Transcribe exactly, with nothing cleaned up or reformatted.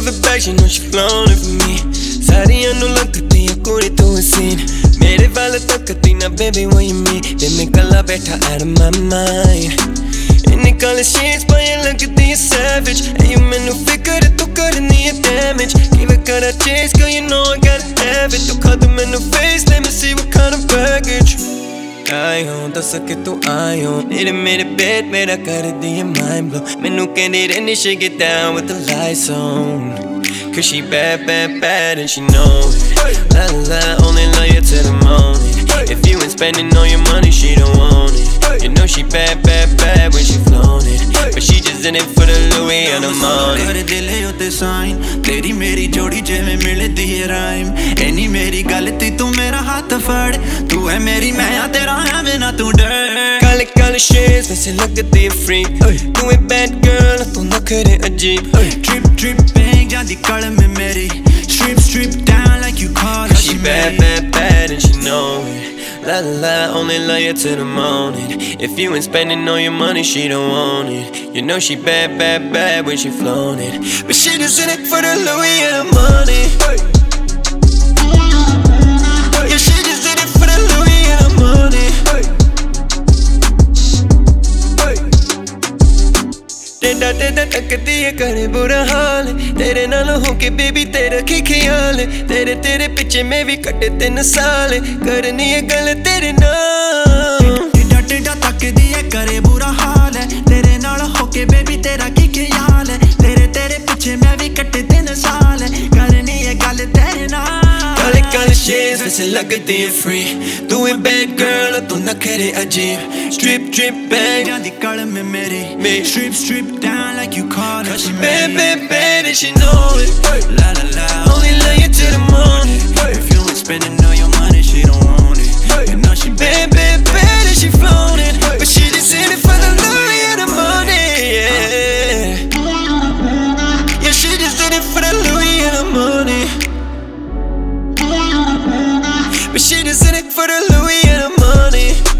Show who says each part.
Speaker 1: of it back, she know she flown it for me. Saariyan nu langdi hai kudi tu haseen. Mere wal takdi na baby when you meet. Dil mein kala baitha out of my mind. Inne kale shades payan lagdi hai savage. And you mainu fikr tu karni hai damage. Give it gotta chase, girl you know I gotta have it. Tu khad mainu face, let me see what kind of baggage. आयो दस के तू आयो तेरे मेरे bed मेरा कर दिए mind blow. मैनू कहंदी रहनी she get down with the lights on. Cause she bad, bad, bad and she know it. La la la, only love you till the morning. If you ain't spending all your money, she don't want it. You know she bad, bad, bad when she flown it. But she just in it for the Louis and the money.
Speaker 2: कर दिले उते sign तेरी मेरी जोड़ी जिवें मिलदी है rhyme. Any मेरी गलती तू मेरा हाथ फड़. तू है मेरी मैं आ तेरा है ना तू डर.
Speaker 1: काले काले shades वैसे लगती है freak. तू है bad girl तू नखरे अजीब.
Speaker 2: Trip trip bang जादी कल में मेरी. Strip strip down like you call her.
Speaker 1: She bad, bad, bad and she know it. La la la, only love you till the morning. If you ain't spending all your money, she don't want it. You know she bad, bad, bad when she flown it. But she just in it for the Louis and the money. Yeah, she just in it for the Louis and the money. तेरा तेरा तकती है करे बुरा हाल. तेरे नाल होके baby तेरा की ख्याल. तेरे तेरे पीछे में भी कटे तीन साल. करनी है गल तेरे नाल.
Speaker 2: टेढ़ा टेढ़ा तकदी है करे बुरा हाल है. तेरे नाल होके बेबी तेरा की ख्याल है. तेरे तेरे पीछे मैं भी कटे तीन साल. करनी है गल तेरे नाल.
Speaker 1: काले काले shades वैसे लगती है free. तू है bad girl तू नखरे अजीब. Strip strip bang
Speaker 2: जादी कल में मेरी.
Speaker 1: Me.
Speaker 2: Strip strip down like you call her.
Speaker 1: She bad bad bad and she know it.
Speaker 2: La la la,
Speaker 1: Only love you till the morning.
Speaker 2: if you ain't spending all your money, she don't want it. You know she bad.
Speaker 1: Bad bad bad and she flown it. But she just in it for the Louis and the money. Yeah, yeah, she just in it for the Louis and the money. But she just in it for the Louis and the money.